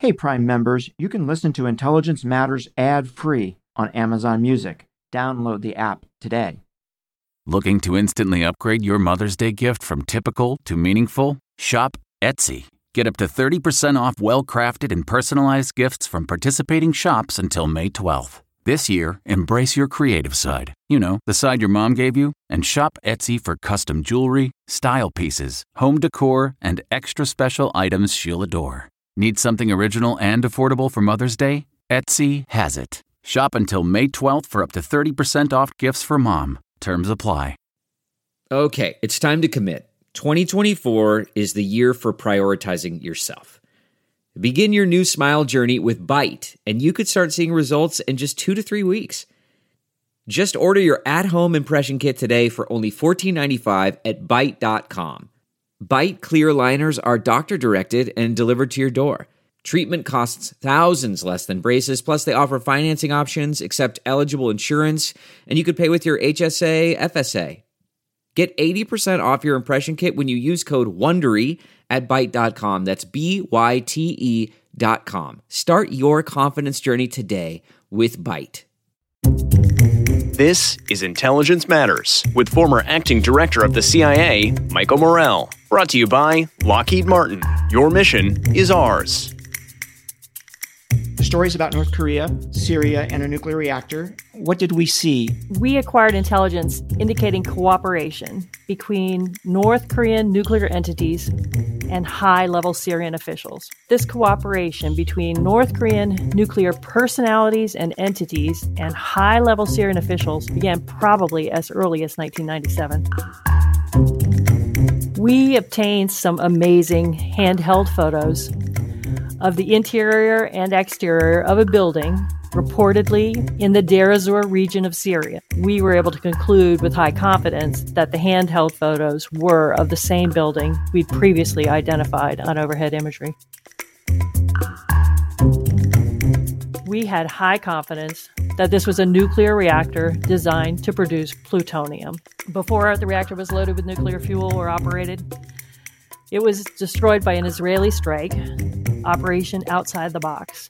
Hey, Prime members, you can listen to Intelligence Matters ad-free on Amazon Music. Download the app today. Looking to instantly upgrade your Mother's Day gift from typical to meaningful? Shop Etsy. Get up to 30% off well-crafted and personalized gifts from participating shops until May 12th. This year, embrace your creative side. You know, the side your mom gave you. And shop Etsy for custom jewelry, style pieces, home decor, and extra special items she'll adore. Need something original and affordable for Mother's Day? Etsy has it. Shop until May 12th for up to 30% off gifts for mom. Terms apply. Okay, it's time to commit. 2024 is the year for prioritizing yourself. Begin your new smile journey with Byte, and you could start seeing results in just 2 to 3 weeks. Just order your at-home impression kit today for only $14.95 at Byte.com. Byte clear liners are doctor-directed and delivered to your door. Treatment costs thousands less than braces, plus they offer financing options, accept eligible insurance, and you could pay with your HSA, FSA. Get 80% off your impression kit when you use code WONDERY at Byte.com. That's BYTE.com. Start your confidence journey today with Byte. This is Intelligence Matters with former acting director of the CIA, Michael Morell. Brought to you by Lockheed Martin. Your mission is ours. Stories about North Korea, Syria, and a nuclear reactor. What did we see? We acquired intelligence indicating cooperation between North Korean nuclear entities and high-level Syrian officials. This cooperation between North Korean nuclear personalities and entities and high-level Syrian officials began probably as early as 1997. We obtained some amazing handheld photos of the interior and exterior of a building, reportedly in the Deir ez-Zor region of Syria. We were able to conclude with high confidence that the handheld photos were of the same building we'd previously identified on overhead imagery. We had high confidence that this was a nuclear reactor designed to produce plutonium. Before the reactor was loaded with nuclear fuel or operated, it was destroyed by an Israeli strike operation outside the box.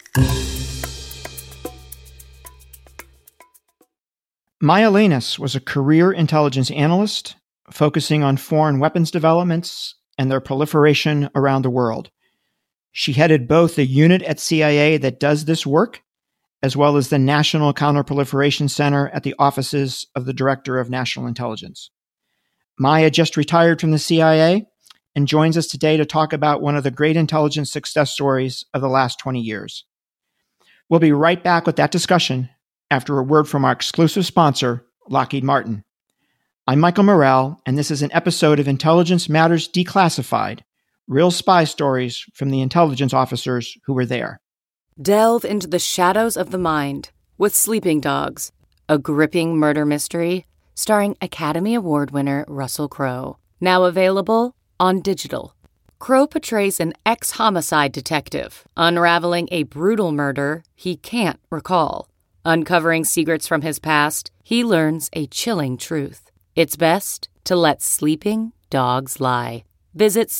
Maya Lanis was a career intelligence analyst focusing on foreign weapons developments and their proliferation around the world. She headed both the unit at CIA that does this work, as well as the National Counterproliferation Center at the offices of the Director of National Intelligence. Maya just retired from the CIA and joins us today to talk about one of the great intelligence success stories of the last 20 years. We'll be right back with that discussion after a word from our exclusive sponsor, Lockheed Martin. I'm Michael Morell, and this is an episode of Intelligence Matters Declassified, real spy stories from the intelligence officers who were there. Delve into the shadows of the mind with Sleeping Dogs, a gripping murder mystery starring Academy Award winner Russell Crowe. Now available on digital. Crowe portrays an ex-homicide detective unraveling a brutal murder he can't recall. Uncovering secrets from his past, he learns a chilling truth. It's best to let sleeping dogs lie. Visit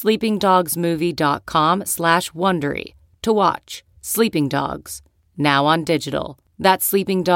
sleepingdogsmovie.com/Wondery to watch Sleeping Dogs, now on digital. That's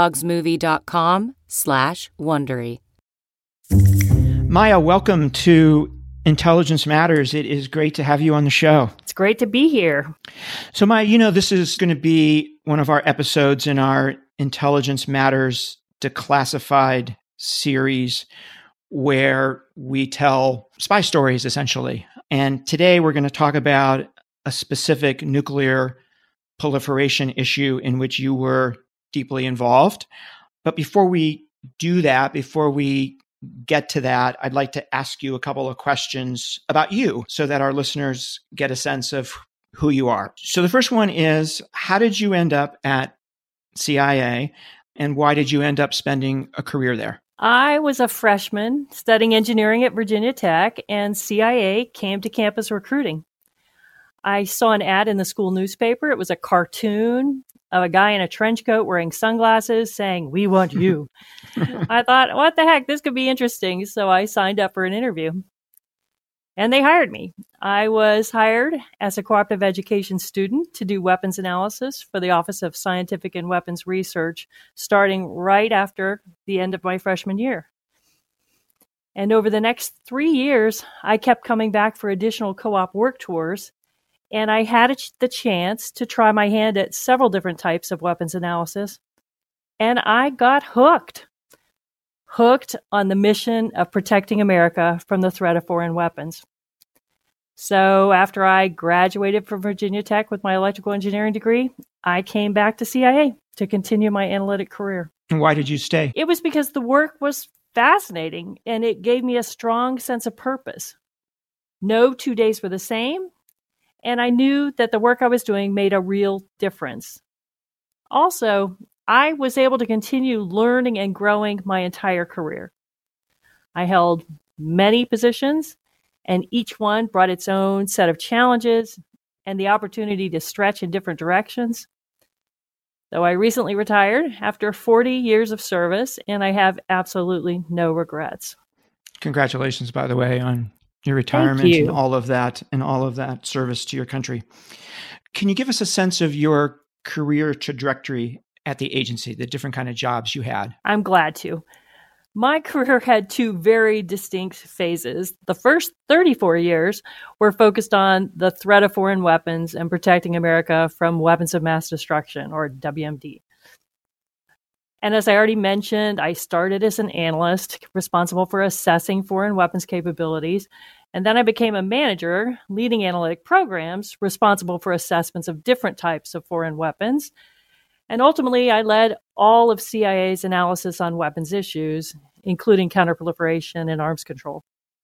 sleepingdogsmovie.com/Wondery. Maya, welcome to Intelligence Matters. It is great to have you on the show. It's great to be here. So Maya, this is going to be one of our episodes in our Intelligence Matters Declassified series where we tell spy stories, essentially. And today we're going to talk about a specific nuclear proliferation issue in which you were deeply involved. But before we do that, before we get to that, I'd like to ask you a couple of questions about you so that our listeners get a sense of who you are. So the first one is, how did you end up at CIA and why did you end up spending a career there? I was a freshman studying engineering at Virginia Tech, and CIA came to campus recruiting. I saw an ad in the school newspaper. It was a cartoon of a guy in a trench coat wearing sunglasses saying, "We want you." I thought, what the heck, this could be interesting. So I signed up for an interview. And they hired me. I was hired as a cooperative education student to do weapons analysis for the Office of Scientific and Weapons Research, starting right after the end of my freshman year. And over the next 3 years, I kept coming back for additional co-op work tours, and I had the chance to try my hand at several different types of weapons analysis, and I got hooked on the mission of protecting America from the threat of foreign weapons. So after I graduated from Virginia Tech with my electrical engineering degree, I came back to CIA to continue my analytic career. And why did you stay? It was because the work was fascinating and it gave me a strong sense of purpose. No 2 days were the same, and I knew that the work I was doing made a real difference. Also, I was able to continue learning and growing my entire career. I held many positions, and each one brought its own set of challenges and the opportunity to stretch in different directions. Though I recently retired after 40 years of service, and I have absolutely no regrets. Congratulations, by the way, on your retirement and all of that service to your country. Can you give us a sense of your career trajectory at the agency, the different kind of jobs you had? I'm glad to. My career had two very distinct phases. The first 34 years were focused on the threat of foreign weapons and protecting America from weapons of mass destruction, or WMD. And as I already mentioned, I started as an analyst responsible for assessing foreign weapons capabilities. And then I became a manager leading analytic programs responsible for assessments of different types of foreign weapons. And ultimately, I led all of CIA's analysis on weapons issues, including counterproliferation and arms control.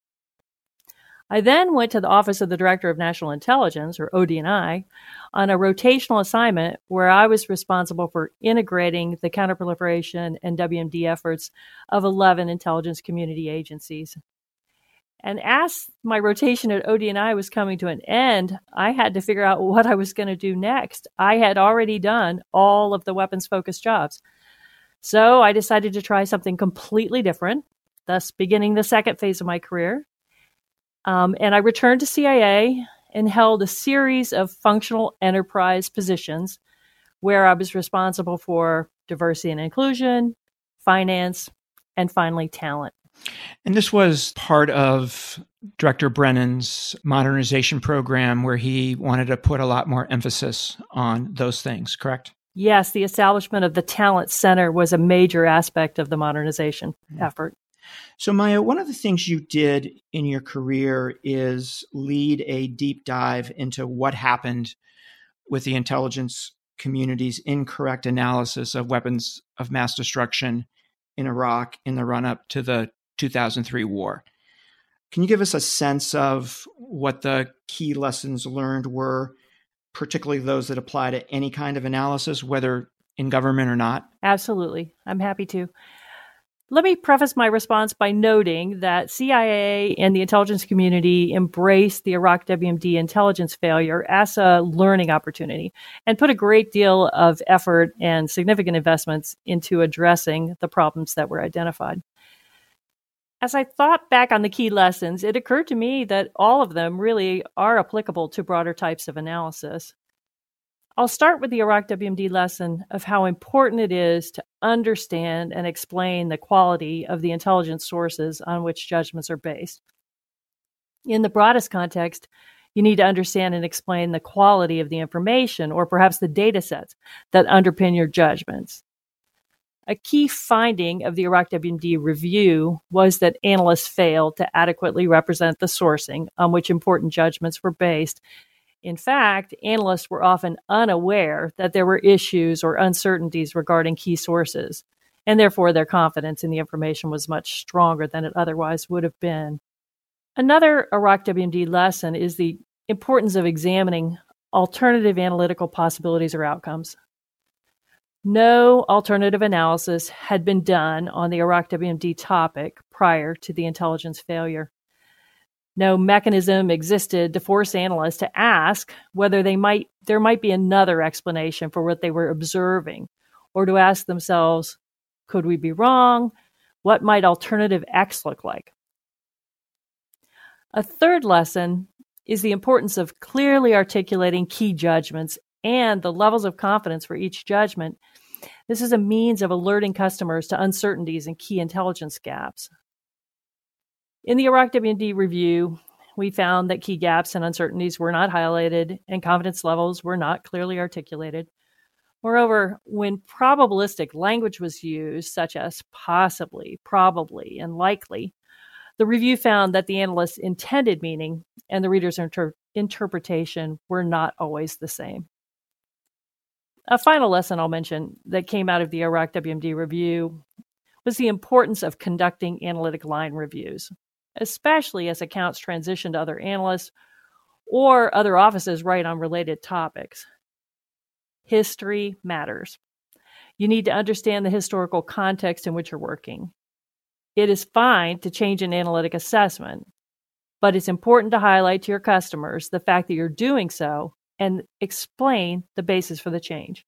I then went to the Office of the Director of National Intelligence, or ODNI, on a rotational assignment where I was responsible for integrating the counterproliferation and WMD efforts of 11 intelligence community agencies. And as my rotation at ODNI was coming to an end, I had to figure out what I was going to do next. I had already done all of the weapons-focused jobs. So I decided to try something completely different, thus beginning the second phase of my career. And I returned to CIA and held a series of functional enterprise positions where I was responsible for diversity and inclusion, finance, and finally talent. And this was part of Director Brennan's modernization program where he wanted to put a lot more emphasis on those things, correct? Yes, the establishment of the Talent Center was a major aspect of the modernization effort. So Maya, one of the things you did in your career is lead a deep dive into what happened with the intelligence community's incorrect analysis of weapons of mass destruction in Iraq in the run-up to the 2003 war. Can you give us a sense of what the key lessons learned were, particularly those that apply to any kind of analysis, whether in government or not? Absolutely. I'm happy to. Let me preface my response by noting that CIA and the intelligence community embraced the Iraq WMD intelligence failure as a learning opportunity and put a great deal of effort and significant investments into addressing the problems that were identified. As I thought back on the key lessons, it occurred to me that all of them really are applicable to broader types of analysis. I'll start with the Iraq WMD lesson of how important it is to understand and explain the quality of the intelligence sources on which judgments are based. In the broadest context, you need to understand and explain the quality of the information, or perhaps the data sets that underpin your judgments. A key finding of the Iraq WMD review was that analysts failed to adequately represent the sourcing on which important judgments were based. In fact, analysts were often unaware that there were issues or uncertainties regarding key sources, and therefore their confidence in the information was much stronger than it otherwise would have been. Another Iraq WMD lesson is the importance of examining alternative analytical possibilities or outcomes. No alternative analysis had been done on the Iraq WMD topic prior to the intelligence failure. No mechanism existed to force analysts to ask whether there might be another explanation for what they were observing, or to ask themselves, could we be wrong? What might alternative X look like? A third lesson is the importance of clearly articulating key judgments and the levels of confidence for each judgment. This is a means of alerting customers to uncertainties and key intelligence gaps. In the Iraq WMD review, we found that key gaps and uncertainties were not highlighted and confidence levels were not clearly articulated. Moreover, when probabilistic language was used, such as possibly, probably, and likely, the review found that the analyst's intended meaning and the reader's interpretation were not always the same. A final lesson I'll mention that came out of the Iraq WMD review was the importance of conducting analytic line reviews, especially as accounts transition to other analysts or other offices write on related topics. History matters. You need to understand the historical context in which you're working. It is fine to change an analytic assessment, but it's important to highlight to your customers the fact that you're doing so and explain the basis for the change.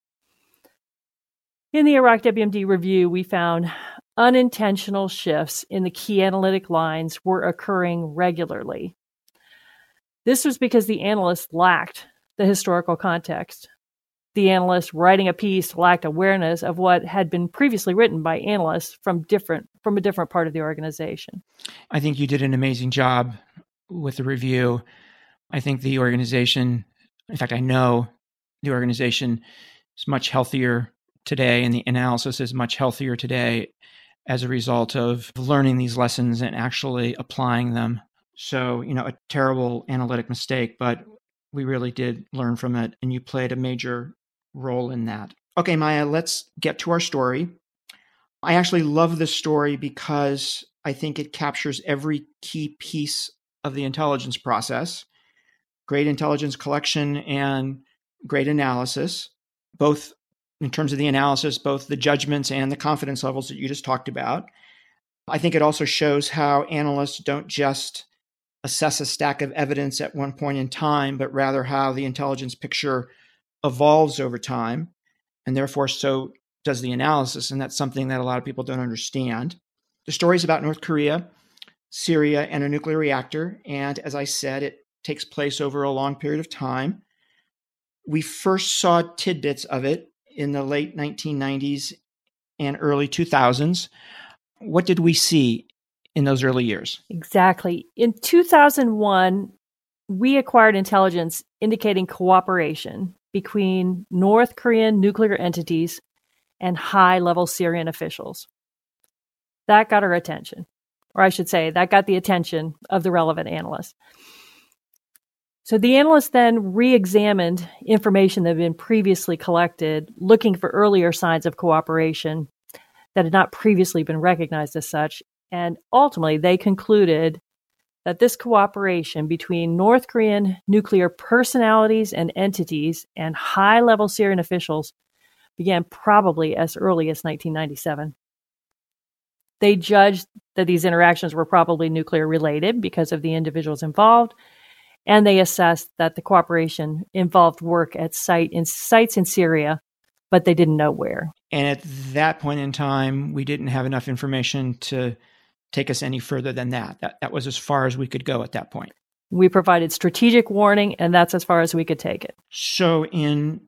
In the Iraq WMD review, we found unintentional shifts in the key analytic lines were occurring regularly. This was because the analyst lacked the historical context. The analyst writing a piece lacked awareness of what had been previously written by analysts from a different part of the organization. I think you did an amazing job with the review. I think the organization, in fact, I know the organization is much healthier today, and the analysis is much healthier today as a result of learning these lessons and actually applying them. So, a terrible analytic mistake, but we really did learn from it, and you played a major role in that. Okay, Maya, let's get to our story. I actually love this story because I think it captures every key piece of the intelligence process. Great intelligence collection and great analysis, both in terms of the analysis, both the judgments and the confidence levels that you just talked about. I think it also shows how analysts don't just assess a stack of evidence at one point in time, but rather how the intelligence picture evolves over time, and therefore so does the analysis, and that's something that a lot of people don't understand. The story is about North Korea, Syria, and a nuclear reactor, and as I said, it takes place over a long period of time. We first saw tidbits of it in the late 1990s and early 2000s. What did we see in those early years? Exactly. In 2001, we acquired intelligence indicating cooperation between North Korean nuclear entities and high-level Syrian officials. That got our attention, or I should say, that got the attention of the relevant analysts. So the analysts then re-examined information that had been previously collected, looking for earlier signs of cooperation that had not previously been recognized as such, and ultimately they concluded that this cooperation between North Korean nuclear personalities and entities and high-level Syrian officials began probably as early as 1997. They judged that these interactions were probably nuclear related because of the individuals involved, and they assessed that the cooperation involved work at sites in Syria, but they didn't know where. And at that point in time, we didn't have enough information to take us any further than that. That was as far as we could go at that point. We provided strategic warning, and that's as far as we could take it. So in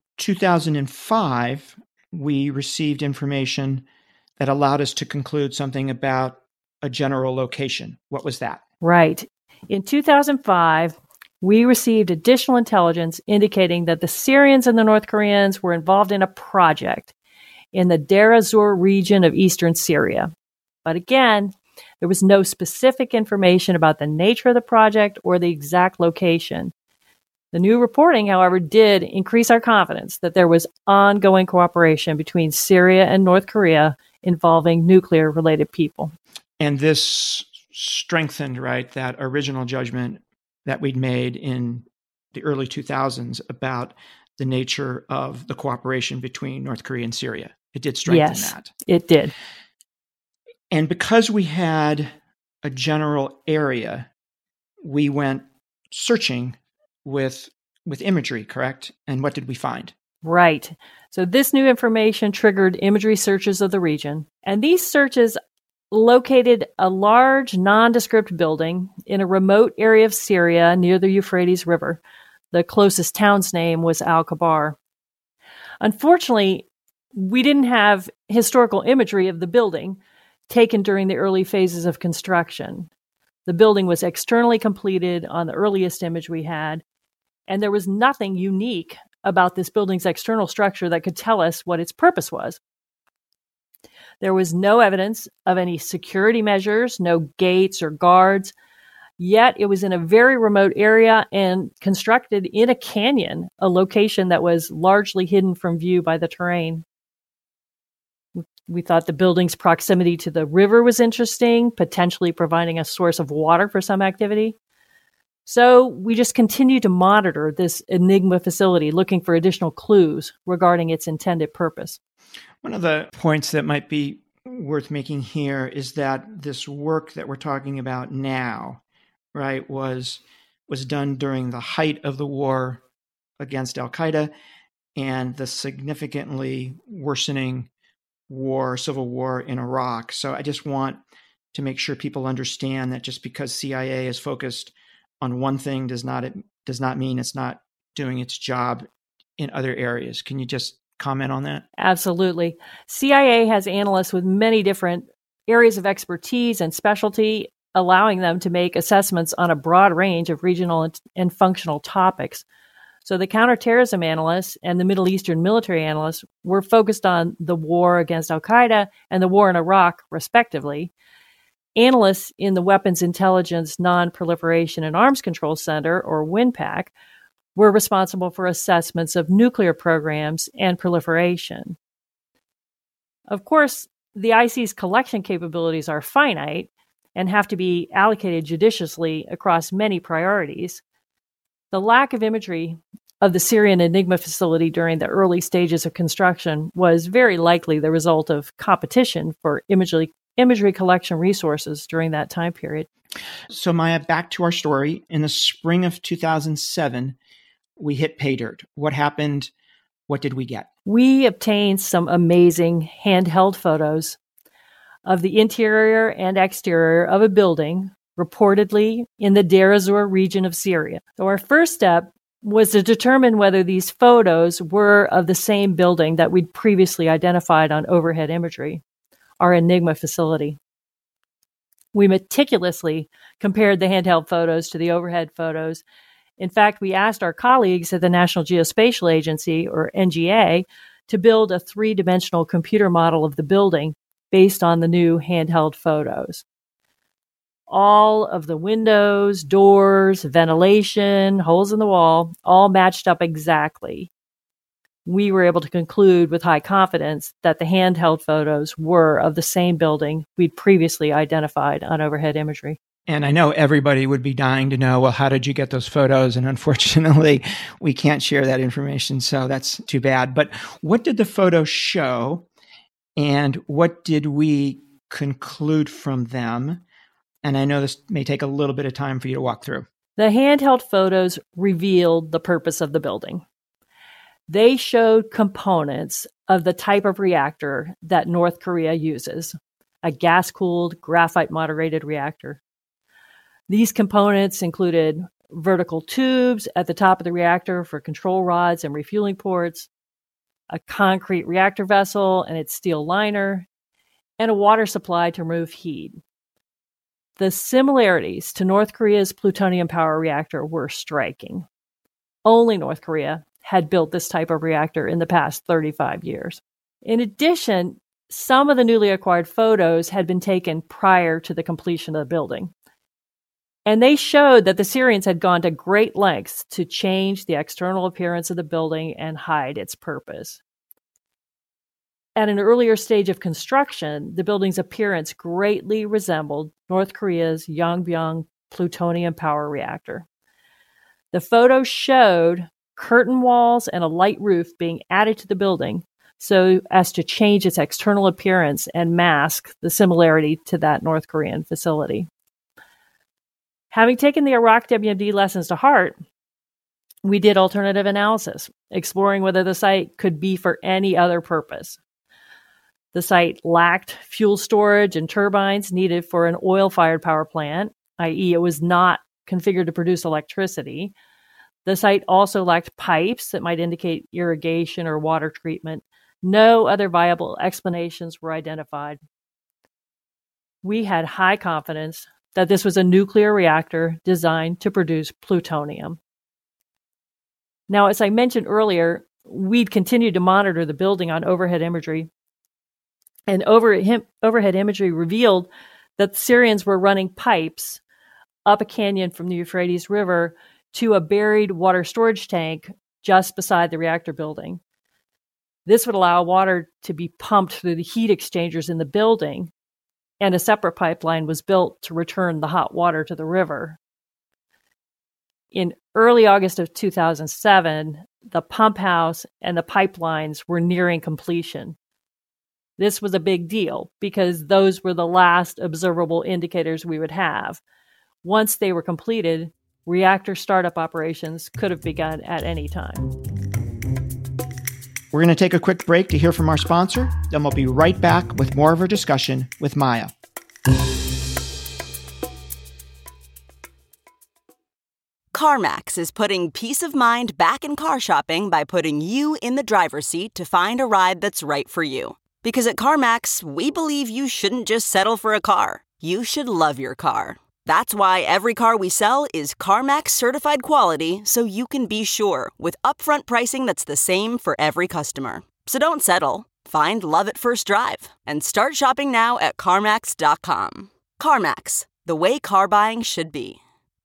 2005, we received information that allowed us to conclude something about a general location. What was that? Right. In 2005, we received additional intelligence indicating that the Syrians and the North Koreans were involved in a project in the Deir ez-Zor region of eastern Syria. But again, there was no specific information about the nature of the project or the exact location. The new reporting, however, did increase our confidence that there was ongoing cooperation between Syria and North Korea involving nuclear-related people. And this strengthened, right, that original judgment that we'd made in the early 2000s about the nature of the cooperation between North Korea and Syria. It did strengthen that. It did. And because we had a general area, we went searching with imagery, correct? And what did we find? Right. So this new information triggered imagery searches of the region. And these searches located a large nondescript building in a remote area of Syria near the Euphrates River. The closest town's name was Al-Kabar. Unfortunately, we didn't have historical imagery of the building taken during the early phases of construction. The building was externally completed on the earliest image we had, and there was nothing unique about this building's external structure that could tell us what its purpose was. There was no evidence of any security measures, no gates or guards, yet it was in a very remote area and constructed in a canyon, a location that was largely hidden from view by the terrain. We thought the building's proximity to the river was interesting, potentially providing a source of water for some activity. So we just continued to monitor this Enigma facility, looking for additional clues regarding its intended purpose. One of the points that might be worth making here is that this work that we're talking about now, right, was done during the height of the war against Al-Qaeda and the significantly worsening civil war in Iraq. So I just want to make sure people understand that just because CIA is focused on one thing does not mean it's not doing its job in other areas. Can you just comment on that? Absolutely. CIA has analysts with many different areas of expertise and specialty, allowing them to make assessments on a broad range of regional and functional topics. So the counterterrorism analysts and the Middle Eastern military analysts were focused on the war against Al-Qaeda and the war in Iraq, respectively. Analysts in the Weapons Intelligence Non-Proliferation and Arms Control Center, or WINPAC, were responsible for assessments of nuclear programs and proliferation. Of course, the IC's collection capabilities are finite and have to be allocated judiciously across many priorities. The lack of imagery of the Syrian Enigma facility during the early stages of construction was very likely the result of competition for imagery collection resources during that time period. So Maya, back to our story. In the spring of 2007, we hit pay dirt. What happened? What did we get? We obtained some amazing handheld photos of the interior and exterior of a building, reportedly in the Deir ez-Zor region of Syria. So our first step was to determine whether these photos were of the same building that we'd previously identified on overhead imagery, our Enigma facility. We meticulously compared the handheld photos to the overhead photos. In fact, we asked our colleagues at the National Geospatial Agency, or NGA, to build a three-dimensional computer model of the building based on the new handheld photos. All of the windows, doors, ventilation, holes in the wall, all matched up exactly. We were able to conclude with high confidence that the handheld photos were of the same building we'd previously identified on overhead imagery. And I know everybody would be dying to know, well, how did you get those photos? And unfortunately, we can't share that information, so that's too bad. But what did the photos show, and what did we conclude from them? And I know this may take a little bit of time for you to walk through. The handheld photos revealed the purpose of the building. They showed components of the type of reactor that North Korea uses, a gas-cooled, graphite-moderated reactor. These components included vertical tubes at the top of the reactor for control rods and refueling ports, a concrete reactor vessel and its steel liner, and a water supply to remove heat. The similarities to North Korea's plutonium power reactor were striking. Only North Korea had built this type of reactor in the past 35 years. In addition, some of the newly acquired photos had been taken prior to the completion of the building. And they showed that the Syrians had gone to great lengths to change the external appearance of the building and hide its purpose. At an earlier stage of construction, the building's appearance greatly resembled North Korea's Yongbyon plutonium power reactor. The photos showed curtain walls and a light roof being added to the building so as to change its external appearance and mask the similarity to that North Korean facility. Having taken the Iraq WMD lessons to heart, we did alternative analysis, exploring whether the site could be for any other purpose. The site lacked fuel storage and turbines needed for an oil-fired power plant, i.e., it was not configured to produce electricity. The site also lacked pipes that might indicate irrigation or water treatment. No other viable explanations were identified. We had high confidence that this was a nuclear reactor designed to produce plutonium. Now, as I mentioned earlier, we'd continued to monitor the building on overhead imagery, and overhead imagery revealed that the Syrians were running pipes up a canyon from the Euphrates River to a buried water storage tank just beside the reactor building. This would allow water to be pumped through the heat exchangers in the building, and a separate pipeline was built to return the hot water to the river. In early August of 2007, the pump house and the pipelines were nearing completion. This was a big deal because those were the last observable indicators we would have. Once they were completed, reactor startup operations could have begun at any time. We're going to take a quick break to hear from our sponsor. Then we'll be right back with more of our discussion with Maya. CarMax is putting peace of mind back in car shopping by putting you in the driver's seat to find a ride that's right for you. Because at CarMax, we believe you shouldn't just settle for a car. You should love your car. That's why every car we sell is CarMax certified quality, so you can be sure with upfront pricing that's the same for every customer. So don't settle. Find love at first drive and start shopping now at CarMax.com. CarMax, the way car buying should be.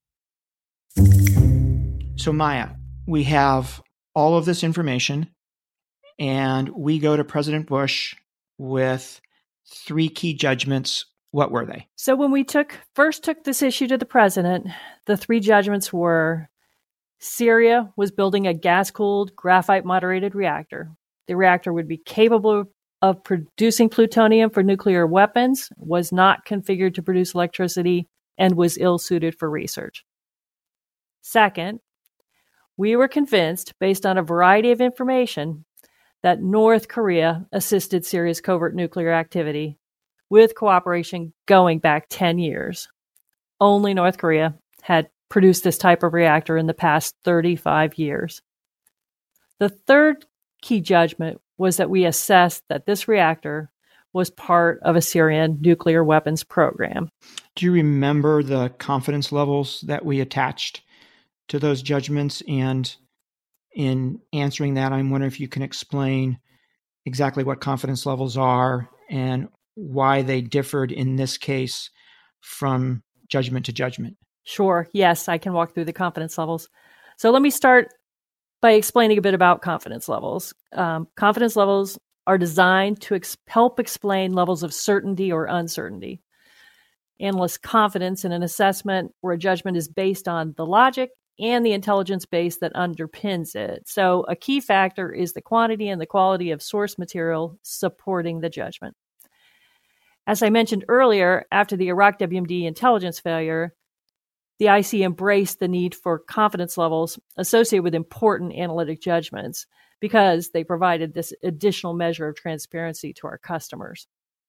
So Maya, we have all of this information, and we go to President Bush with 3 key judgments. What were they? So when we first took this issue to the president, the 3 judgments were: Syria was building a gas-cooled, graphite-moderated reactor. The reactor would be capable of producing plutonium for nuclear weapons, was not configured to produce electricity, and was ill-suited for research. Second, we were convinced, based on a variety of information, that North Korea assisted Syria's covert nuclear activity, with cooperation going back 10 years. Only North Korea had produced this type of reactor in the past 35 years. The third key judgment was that we assessed that this reactor was part of a Syrian nuclear weapons program. Do you remember the confidence levels that we attached to those judgments? And in answering that, I'm wondering if you can explain exactly what confidence levels are and why they differed in this case from judgment to judgment. Sure. Yes, I can walk through the confidence levels. So let me start by explaining a bit about confidence levels. Confidence levels are designed to help explain levels of certainty or uncertainty. Analyst confidence in an assessment or a judgment is based on the logic and the intelligence base that underpins it. So a key factor is the quantity and the quality of source material supporting the judgment. As I mentioned earlier, after the Iraq WMD intelligence failure, the IC embraced the need for confidence levels associated with important analytic judgments because they provided this additional measure of transparency to our customers.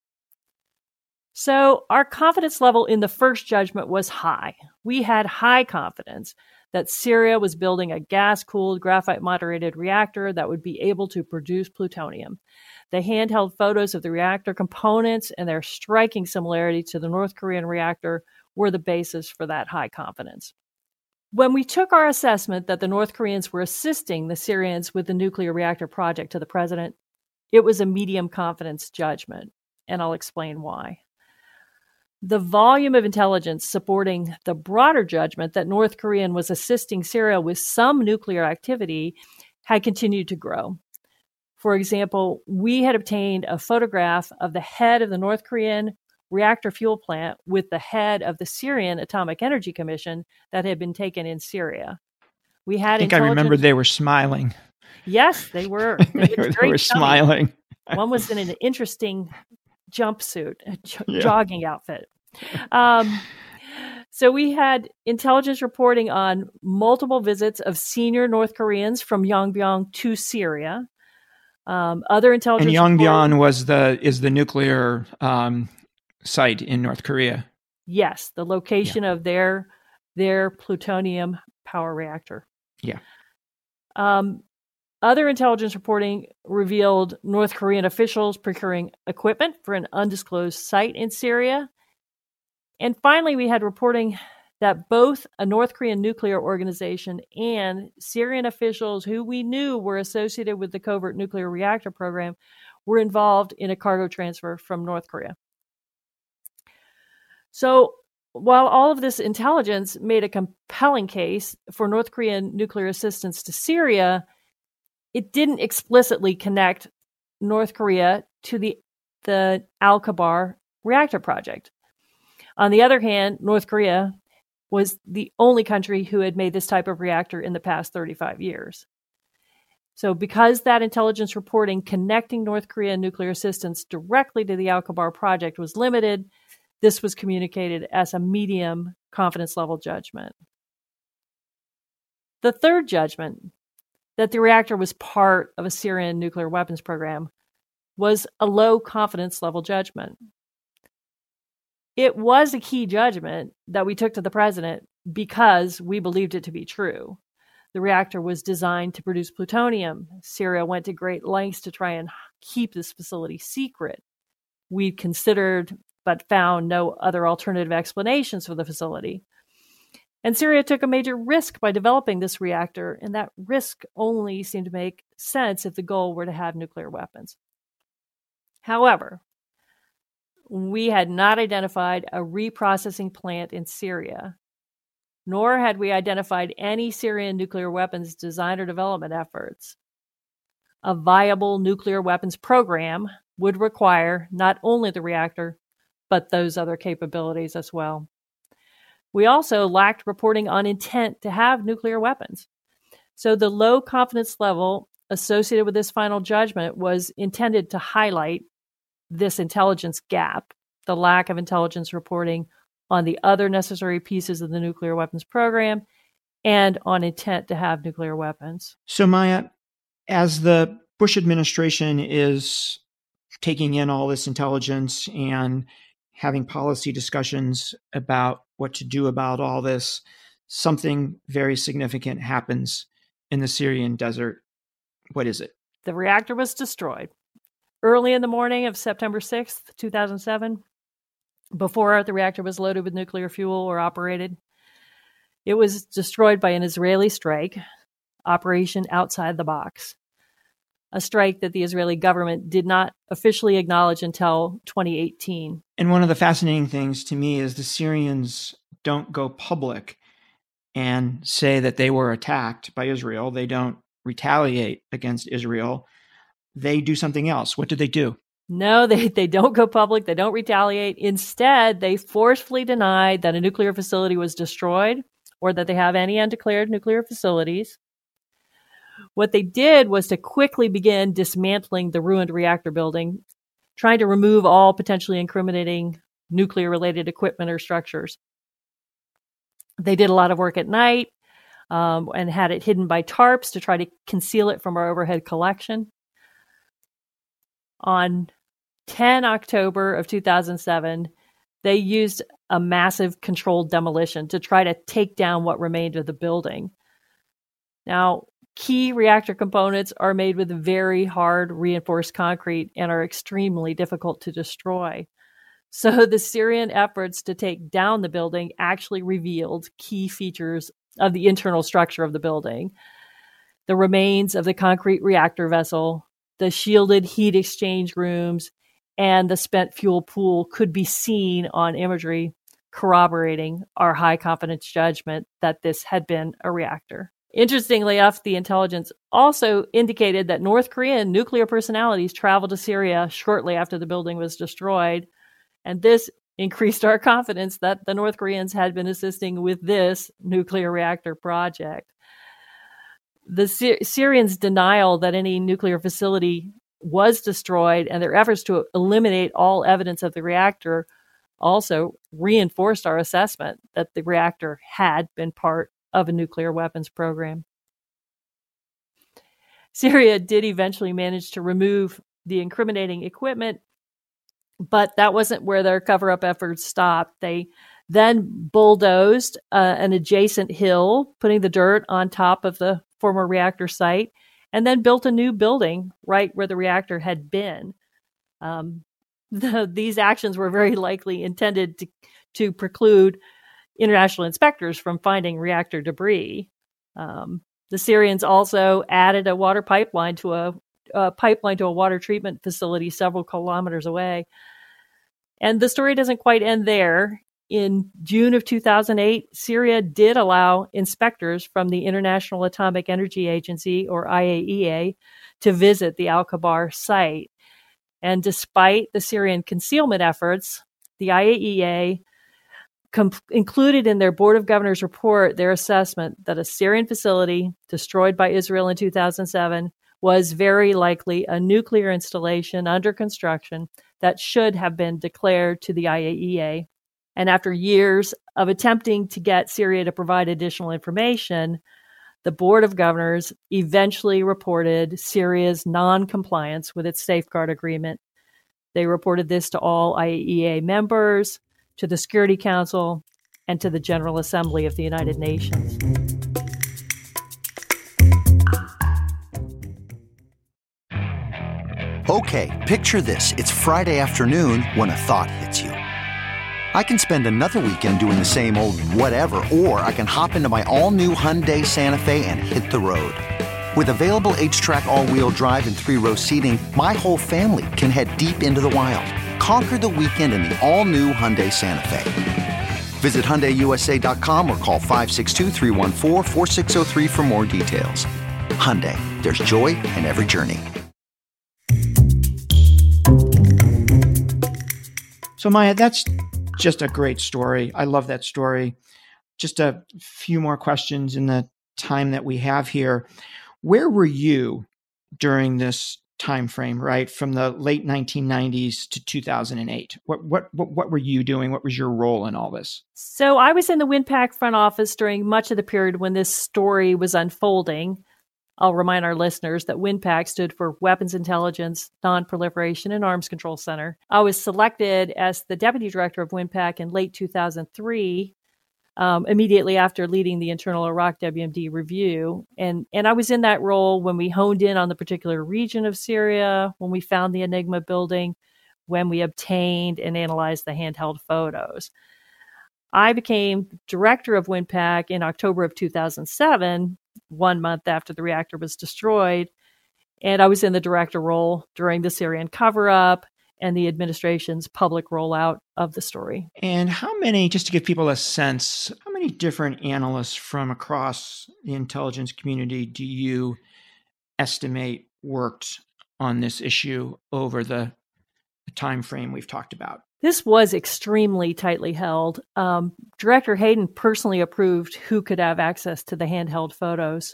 So our confidence level in the first judgment was high. We had high confidence that Syria was building a gas-cooled, graphite-moderated reactor that would be able to produce plutonium. The handheld photos of the reactor components and their striking similarity to the North Korean reactor were the basis for that high confidence. When we took our assessment that the North Koreans were assisting the Syrians with the nuclear reactor project to the president, it was a medium confidence judgment, and I'll explain why. The volume of intelligence supporting the broader judgment that North Korea was assisting Syria with some nuclear activity had continued to grow. For example, we had obtained a photograph of the head of the North Korean reactor fuel plant with the head of the Syrian Atomic Energy Commission that had been taken in Syria. I think I remember they were smiling. Yes, they were. They were smiling. One was in an interesting jumpsuit, jogging outfit. So we had intelligence reporting on multiple visits of senior North Koreans from Yongbyon to Syria. Other intelligence and Yongbyon is the nuclear site in North Korea. Yes, the location of their plutonium power reactor. Yeah. Other intelligence reporting revealed North Korean officials procuring equipment for an undisclosed site in Syria. And finally, we had reporting that both a North Korean nuclear organization and Syrian officials who we knew were associated with the covert nuclear reactor program were involved in a cargo transfer from North Korea. So while all of this intelligence made a compelling case for North Korean nuclear assistance to Syria, it didn't explicitly connect North Korea to the Al-Kabar reactor project. On the other hand, North Korea was the only country who had made this type of reactor in the past 35 years. So because that intelligence reporting connecting North Korean nuclear assistance directly to the Al-Kabar project was limited, this was communicated as a medium confidence level judgment. The third judgment, that the reactor was part of a Syrian nuclear weapons program, was a low confidence level judgment. It was a key judgment that we took to the president because we believed it to be true. The reactor was designed to produce plutonium. Syria went to great lengths to try and keep this facility secret. We considered but found no other alternative explanations for the facility. And Syria took a major risk by developing this reactor, and that risk only seemed to make sense if the goal were to have nuclear weapons. However, we had not identified a reprocessing plant in Syria, nor had we identified any Syrian nuclear weapons design or development efforts. A viable nuclear weapons program would require not only the reactor, but those other capabilities as well. We also lacked reporting on intent to have nuclear weapons. So the low confidence level associated with this final judgment was intended to highlight this intelligence gap, the lack of intelligence reporting on the other necessary pieces of the nuclear weapons program, and on intent to have nuclear weapons. So Maya, as the Bush administration is taking in all this intelligence and having policy discussions about what to do about all this, something very significant happens in the Syrian desert. What is it? The reactor was destroyed early in the morning of September 6th, 2007, before the reactor was loaded with nuclear fuel or operated. It was destroyed by an Israeli strike, Operation Outside the Box, a strike that the Israeli government did not officially acknowledge until 2018. And one of the fascinating things to me is the Syrians don't go public and say that they were attacked by Israel. They don't retaliate against Israel. They do something else. What do they do? No, they don't go public. They don't retaliate. Instead, they forcefully denied that a nuclear facility was destroyed or that they have any undeclared nuclear facilities. What they did was to quickly begin dismantling the ruined reactor building, trying to remove all potentially incriminating nuclear-related equipment or structures. They did a lot of work at night and had it hidden by tarps to try to conceal it from our overhead collection. On 10 October of 2007, they used a massive controlled demolition to try to take down what remained of the building. Now, key reactor components are made with very hard reinforced concrete and are extremely difficult to destroy. So the Syrian efforts to take down the building actually revealed key features of the internal structure of the building. The remains of the concrete reactor vessel, the shielded heat exchange rooms, and the spent fuel pool could be seen on imagery, corroborating our high confidence judgment that this had been a reactor. Interestingly enough, the intelligence also indicated that North Korean nuclear personalities traveled to Syria shortly after the building was destroyed, and this increased our confidence that the North Koreans had been assisting with this nuclear reactor project. The Syrians' denial that any nuclear facility was destroyed and their efforts to eliminate all evidence of the reactor also reinforced our assessment that the reactor had been part of a nuclear weapons program. Syria did eventually manage to remove the incriminating equipment, but that wasn't where their cover-up efforts stopped. They then bulldozed an adjacent hill, putting the dirt on top of the former reactor site, and then built a new building right where the reactor had been. These actions were very likely intended to preclude international inspectors from finding reactor debris. The Syrians also added a water pipeline to a water treatment facility several kilometers away. And the story doesn't quite end there. In June of 2008, Syria did allow inspectors from the International Atomic Energy Agency, or IAEA, to visit the Al-Kabar site. And despite the Syrian concealment efforts, the IAEA included in their Board of Governors report their assessment that a Syrian facility destroyed by Israel in 2007 was very likely a nuclear installation under construction that should have been declared to the IAEA. And after years of attempting to get Syria to provide additional information, the Board of Governors eventually reported Syria's non-compliance with its safeguard agreement. They reported this to all IAEA members, to the Security Council, and to the General Assembly of the United Nations. Okay, picture this. It's Friday afternoon when a thought hits you. I can spend another weekend doing the same old whatever, or I can hop into my all-new Hyundai Santa Fe and hit the road. With available H-Track all-wheel drive and 3-row seating, my whole family can head deep into the wild. Conquer the weekend in the all-new Hyundai Santa Fe. Visit HyundaiUSA.com or call 562-314-4603 for more details. Hyundai, there's joy in every journey. So Maya, that's just a great story. I love that story. Just a few more questions in the time that we have here. Where were you during this time frame, right? From the late 1990s to 2008. What were you doing? What was your role in all this? So I was in the WINPAC front office during much of the period when this story was unfolding. I'll remind our listeners that WINPAC stood for Weapons Intelligence, Non-Proliferation, and Arms Control Center. I was selected as the deputy director of WINPAC in late 2003, immediately after leading the internal Iraq WMD review. And I was in that role when we honed in on the particular region of Syria, when we found the Enigma building, when we obtained and analyzed the handheld photos. I became director of WINPAC in October of 2007, 1 month after the reactor was destroyed. And I was in the director role during the Syrian cover-up and the administration's public rollout of the story. And how many, just to give people a sense, how many different analysts from across the intelligence community do you estimate worked on this issue over the time frame we've talked about? This was extremely tightly held. Director Hayden personally approved who could have access to the handheld photos.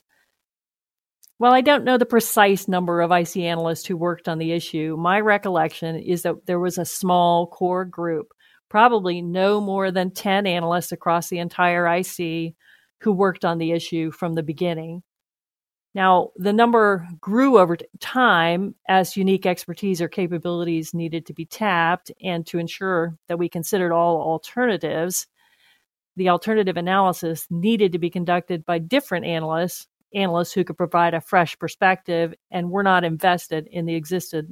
While I don't know the precise number of IC analysts who worked on the issue, my recollection is that there was a small core group, probably no more than 10 analysts across the entire IC, who worked on the issue from the beginning. Now, the number grew over time as unique expertise or capabilities needed to be tapped, and to ensure that we considered all alternatives, the alternative analysis needed to be conducted by different analysts who could provide a fresh perspective and were not invested in the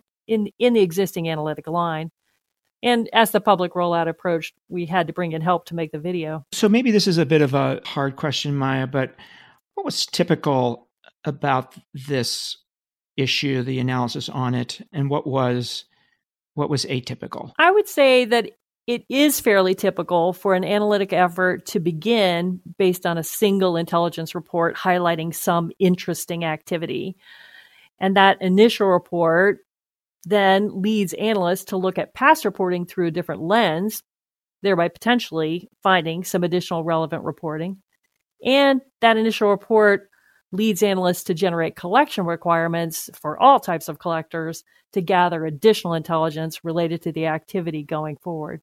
existing analytic line. And as the public rollout approached, we had to bring in help to make the video. So maybe this is a bit of a hard question, Maya, but what was typical about this issue, the analysis on it, and what was atypical? I would say that it is fairly typical for an analytic effort to begin based on a single intelligence report highlighting some interesting activity. And that initial report then leads analysts to look at past reporting through a different lens, thereby potentially finding some additional relevant reporting. And that initial report leads analysts to generate collection requirements for all types of collectors to gather additional intelligence related to the activity going forward.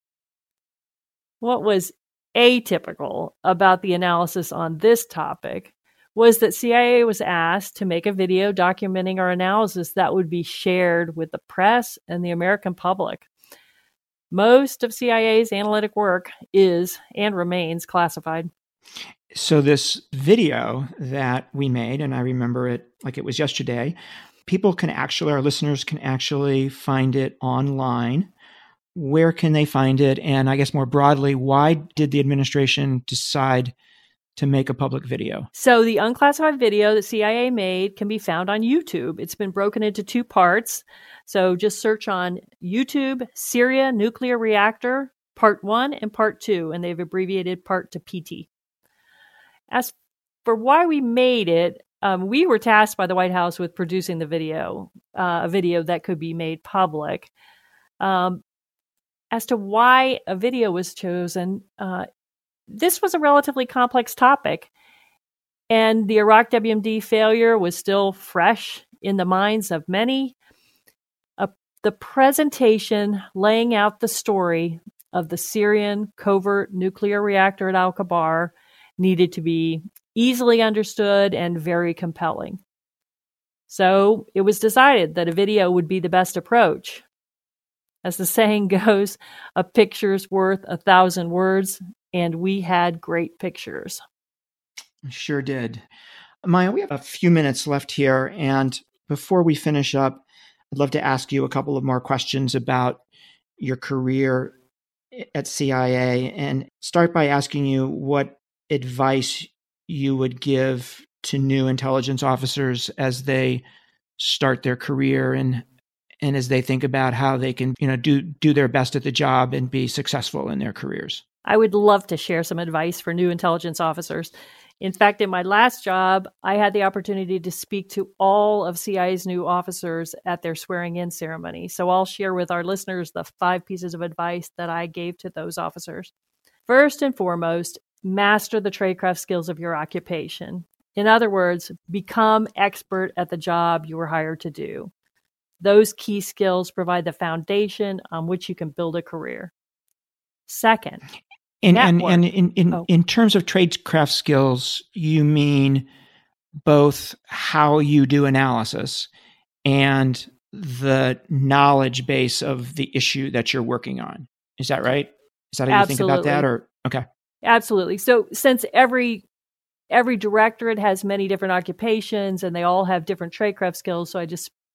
What was atypical about the analysis on this topic was that CIA was asked to make a video documenting our analysis that would be shared with the press and the American public. Most of CIA's analytic work is and remains classified. So this video that we made, and I remember it like it was yesterday, our listeners can actually find it online. Where can they find it? And I guess more broadly, why did the administration decide to make a public video? So the unclassified video that CIA made can be found on YouTube. It's been broken into 2 parts. So just search on YouTube, Syria Nuclear Reactor, Part 1 and Part 2, and they've abbreviated Part to PT. As for why we made it, we were tasked by the White House with producing the video, a video that could be made public. As to why a video was chosen, this was a relatively complex topic, and the Iraq WMD failure was still fresh in the minds of many. The presentation laying out the story of the Syrian covert nuclear reactor at Al-Kabar needed to be easily understood and very compelling. So it was decided that a video would be the best approach. As the saying goes, a picture's worth 1,000 words, and we had great pictures. Sure did. Maya, we have a few minutes left here, and before we finish up, I'd love to ask you a couple of more questions about your career at CIA, and start by asking you what advice you would give to new intelligence officers as they start their career and as they think about how they can, do their best at the job and be successful in their careers. I would love to share some advice for new intelligence officers. In fact, in my last job, I had the opportunity to speak to all of CIA's new officers at their swearing-in ceremony. So I'll share with our listeners the 5 pieces of advice that I gave to those officers. First and foremost, master the tradecraft skills of your occupation. In other words, become expert at the job you were hired to do. Those key skills provide the foundation on which you can build a career. Second, in terms of tradecraft skills, you mean both how you do analysis and the knowledge base of the issue that you're working on. Is that right? Is that how you think about that? Or okay. Absolutely. So since every directorate has many different occupations and they all have different tradecraft skills, so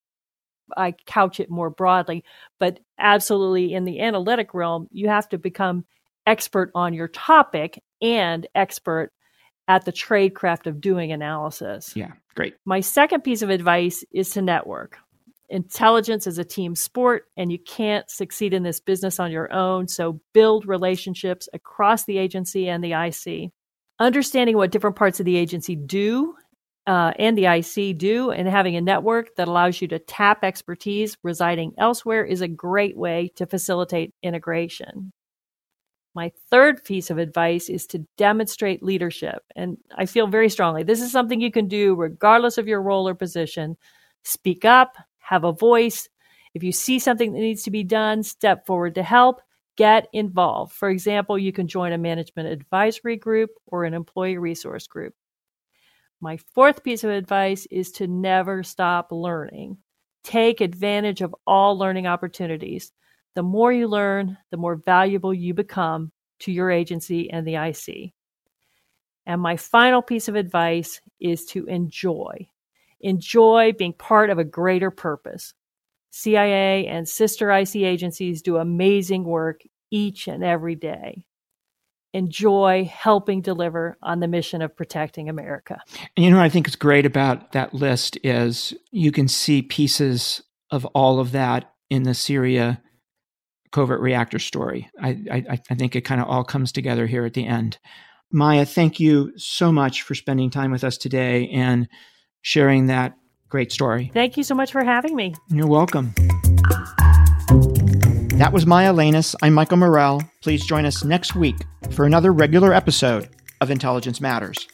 I couch it more broadly, but absolutely in the analytic realm, you have to become expert on your topic and expert at the tradecraft of doing analysis. Yeah, great. My second piece of advice is to network. Intelligence is a team sport, and you can't succeed in this business on your own, so build relationships across the agency and the IC. Understanding what different parts of the agency do and the IC do, and having a network that allows you to tap expertise residing elsewhere is a great way to facilitate integration. My third piece of advice is to demonstrate leadership. And I feel very strongly this is something you can do regardless of your role or position. Speak up, have a voice. If you see something that needs to be done, step forward to help. Get involved. For example, you can join a management advisory group or an employee resource group. My fourth piece of advice is to never stop learning. Take advantage of all learning opportunities. The more you learn, the more valuable you become to your agency and the IC. And my final piece of advice is to enjoy. Enjoy being part of a greater purpose. CIA and sister IC agencies do amazing work each and every day. Enjoy helping deliver on the mission of protecting America. And what I think is great about that list is you can see pieces of all of that in the Syria covert reactor story. I think it kind of all comes together here at the end. Maya, thank you so much for spending time with us today and sharing that great story. Thank you so much for having me. You're welcome. That was Maya Lanus. I'm Michael Morell. Please join us next week for another regular episode of Intelligence Matters.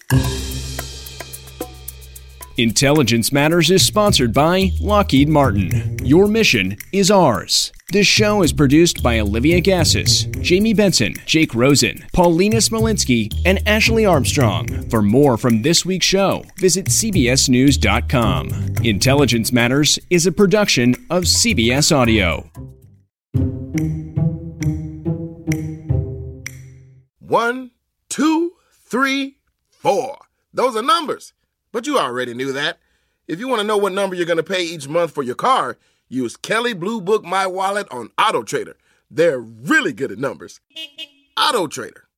Intelligence Matters is sponsored by Lockheed Martin. Your mission is ours. This show is produced by Olivia Gassis, Jamie Benson, Jake Rosen, Paulina Smolinski, and Ashley Armstrong. For more from this week's show, visit cbsnews.com. Intelligence Matters is a production of CBS Audio. 1, 2, 3, 4. Those are numbers. But you already knew that. If you want to know what number you're going to pay each month for your car, use Kelley Blue Book My Wallet on AutoTrader. They're really good at numbers. AutoTrader.